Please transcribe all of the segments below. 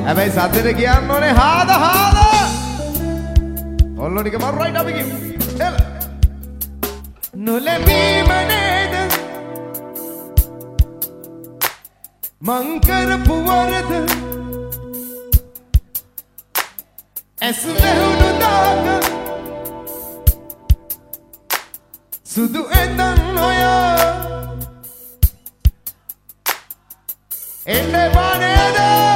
හැබැයි සද්දෙට කියන්න ඕනේ හාද හාද. ඔල්ලෝ ටික මරු රයිට් අපි කියමු. එල. නොලැබීම නේද මං කරපු වරද ඇස් වැහුණු දාක සුදු එඳන් ඔයා එන්නේ බානේද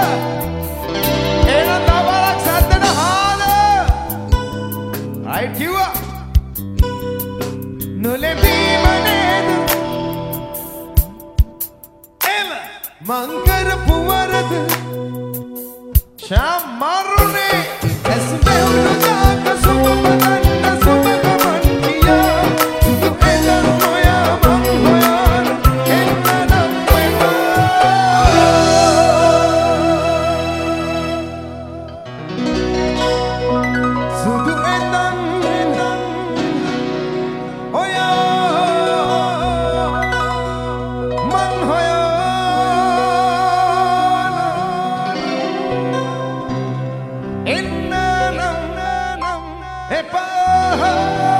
එන තවරක් සද්දන හාද රයිට් කිව්වා නොලැබීම නේද එල මං කරපු වරද ශාමරුනේ ඇස් වැහුණු දාක සුබපතන්න සුබගමන් කියා සුදු එඳන් ඔයා මං හොයන එන්නනම් සුදු එඳන් ඔයා මං හොයන එන්නනම් එපා